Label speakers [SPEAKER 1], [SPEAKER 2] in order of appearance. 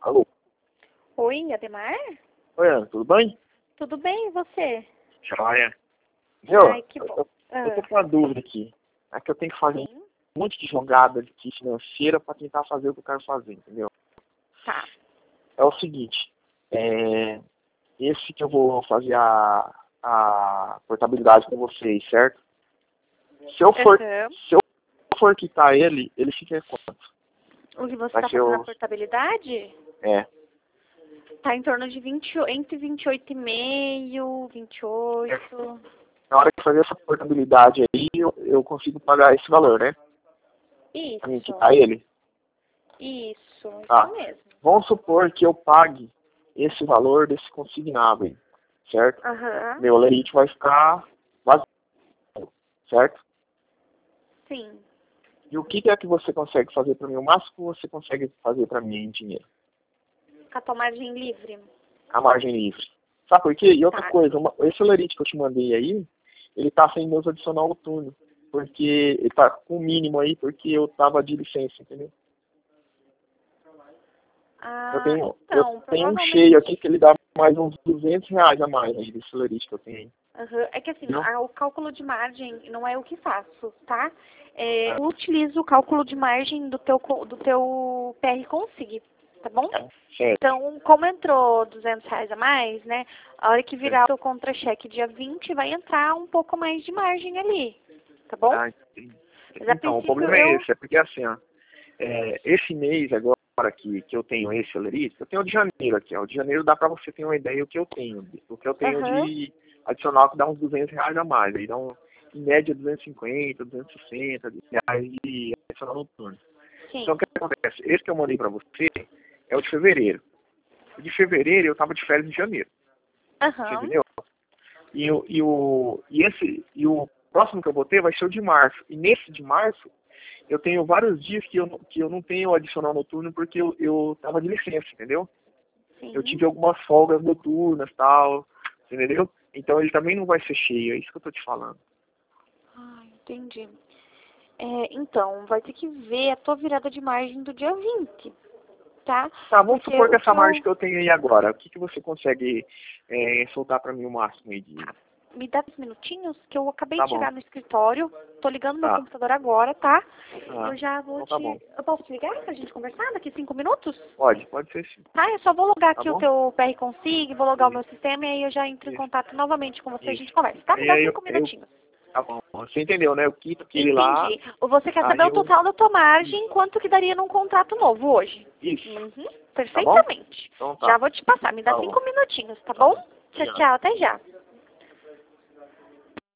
[SPEAKER 1] Alô?
[SPEAKER 2] Oi, Ademar?
[SPEAKER 1] Oi, Ana, tudo bem?
[SPEAKER 2] Tudo bem, e você?
[SPEAKER 1] Joia. Meu,
[SPEAKER 2] Ai, que bom.
[SPEAKER 1] eu tô com uma dúvida aqui. É que eu tenho que fazer
[SPEAKER 2] Sim,
[SPEAKER 1] um monte de jogada aqui financeira pra tentar fazer o que eu quero fazer, entendeu?
[SPEAKER 2] tá.
[SPEAKER 1] É o seguinte, esse que eu vou fazer a portabilidade com vocês, certo? Se eu for,
[SPEAKER 2] Aham.
[SPEAKER 1] se eu for quitar ele fica quanto?
[SPEAKER 2] O que você
[SPEAKER 1] Vai
[SPEAKER 2] está
[SPEAKER 1] ser
[SPEAKER 2] fazendo a
[SPEAKER 1] o...
[SPEAKER 2] portabilidade?
[SPEAKER 1] É,
[SPEAKER 2] Tá em torno de 20, entre 28,5, 28.
[SPEAKER 1] na hora de fazer essa portabilidade aí, eu consigo pagar esse valor, né? Pra mim
[SPEAKER 2] Isso,
[SPEAKER 1] quitar ele.
[SPEAKER 2] isso
[SPEAKER 1] Tá.
[SPEAKER 2] mesmo.
[SPEAKER 1] Vamos supor que eu pague esse valor desse consignado aí, certo?
[SPEAKER 2] Aham,
[SPEAKER 1] Meu lerite vai ficar vazio, certo?
[SPEAKER 2] sim.
[SPEAKER 1] E o que é que você consegue fazer para mim? O máximo que você consegue fazer para mim em dinheiro?
[SPEAKER 2] Com a tua margem livre.
[SPEAKER 1] A margem livre. Sabe por quê? E outra
[SPEAKER 2] Tá.
[SPEAKER 1] coisa, esse lerite que eu te mandei aí, ele tá sem meus adicional noturno. Porque ele tá com o mínimo aí, porque eu tava de licença, entendeu? Eu
[SPEAKER 2] Ah,
[SPEAKER 1] tenho, eu
[SPEAKER 2] então,
[SPEAKER 1] tenho um cheio aqui
[SPEAKER 2] provavelmente.
[SPEAKER 1] que ele dá mais uns R$ 200 a mais aí desse lerite que eu tenho aí.
[SPEAKER 2] Aham. É que assim,
[SPEAKER 1] Entendeu?
[SPEAKER 2] o cálculo de margem não é eu que faço, tá? Eu utilizo o cálculo de margem do teu PR Consig, tá bom?
[SPEAKER 1] Certo.
[SPEAKER 2] Então, como entrou R$ 200 a mais, né? A hora que virar o teu contra-cheque dia 20, vai entrar um pouco mais de margem ali, tá bom?
[SPEAKER 1] Ah, entendi.
[SPEAKER 2] Mas a
[SPEAKER 1] Então, o
[SPEAKER 2] princípio
[SPEAKER 1] problema é esse, é porque assim, ó, esse mês agora que eu tenho esse lerite, eu tenho o de janeiro aqui, ó. O de janeiro dá pra você ter uma ideia do que eu tenho. O que eu tenho
[SPEAKER 2] Aham.
[SPEAKER 1] de adicional que dá uns R$ 200 a mais. Aí dá em média 250, 260 reais de adicional noturno. Então o
[SPEAKER 2] Sim.
[SPEAKER 1] que acontece? Esse que eu mandei pra você é o de fevereiro. O de fevereiro eu tava de férias em janeiro. Você
[SPEAKER 2] Aham.
[SPEAKER 1] entendeu? E o próximo que eu vou ter vai ser o de março. E nesse de março, eu tenho vários dias que eu não tenho adicional noturno porque eu tava de licença, entendeu? Eu
[SPEAKER 2] Sim.
[SPEAKER 1] tive algumas folgas noturnas e tal, entendeu? Então ele também não vai ser cheio, é isso que eu tô te falando.
[SPEAKER 2] Ah, entendi. Então, vai ter que ver a tua virada de margem do dia 20, tá?
[SPEAKER 1] Tá, vamos
[SPEAKER 2] Porque
[SPEAKER 1] supor que
[SPEAKER 2] o
[SPEAKER 1] essa
[SPEAKER 2] que
[SPEAKER 1] margem
[SPEAKER 2] eu...
[SPEAKER 1] que eu tenho aí agora, o que, que você consegue soltar pra mim o máximo aí de...
[SPEAKER 2] Me dá 10 minutinhos que eu acabei
[SPEAKER 1] Tá
[SPEAKER 2] de
[SPEAKER 1] bom,
[SPEAKER 2] chegar no escritório. Tô ligando meu
[SPEAKER 1] tá.
[SPEAKER 2] computador agora, tá?
[SPEAKER 1] Ah,
[SPEAKER 2] Eu já vou
[SPEAKER 1] então tá bom.
[SPEAKER 2] Eu posso te ligar pra gente conversar daqui 5 minutos?
[SPEAKER 1] Pode ser sim.
[SPEAKER 2] Tá, eu só vou logar
[SPEAKER 1] Tá
[SPEAKER 2] aqui o
[SPEAKER 1] bom?
[SPEAKER 2] teu PR Consig, vou logar o meu
[SPEAKER 1] Isso,
[SPEAKER 2] sistema e aí eu já entro em
[SPEAKER 1] isso,
[SPEAKER 2] contato novamente com você e a
[SPEAKER 1] isso.
[SPEAKER 2] gente conversa, tá? Me
[SPEAKER 1] Aí,
[SPEAKER 2] dá
[SPEAKER 1] aí
[SPEAKER 2] 5 minutinhos.
[SPEAKER 1] tá bom. Você entendeu, né? Eu quito aquele lá,
[SPEAKER 2] Entendi. Você quer saber
[SPEAKER 1] aí
[SPEAKER 2] o
[SPEAKER 1] eu...
[SPEAKER 2] total da tua margem, quanto que daria num contrato novo hoje?
[SPEAKER 1] Isso,
[SPEAKER 2] Uhum,
[SPEAKER 1] tá bom?
[SPEAKER 2] perfeitamente.
[SPEAKER 1] Então
[SPEAKER 2] Já
[SPEAKER 1] tá.
[SPEAKER 2] vou te passar, me dá
[SPEAKER 1] Tá bom.
[SPEAKER 2] 5 minutinhos, tá
[SPEAKER 1] Tá
[SPEAKER 2] bom?
[SPEAKER 1] bom.
[SPEAKER 2] Tchau,
[SPEAKER 1] Obrigado.
[SPEAKER 2] tchau, até já.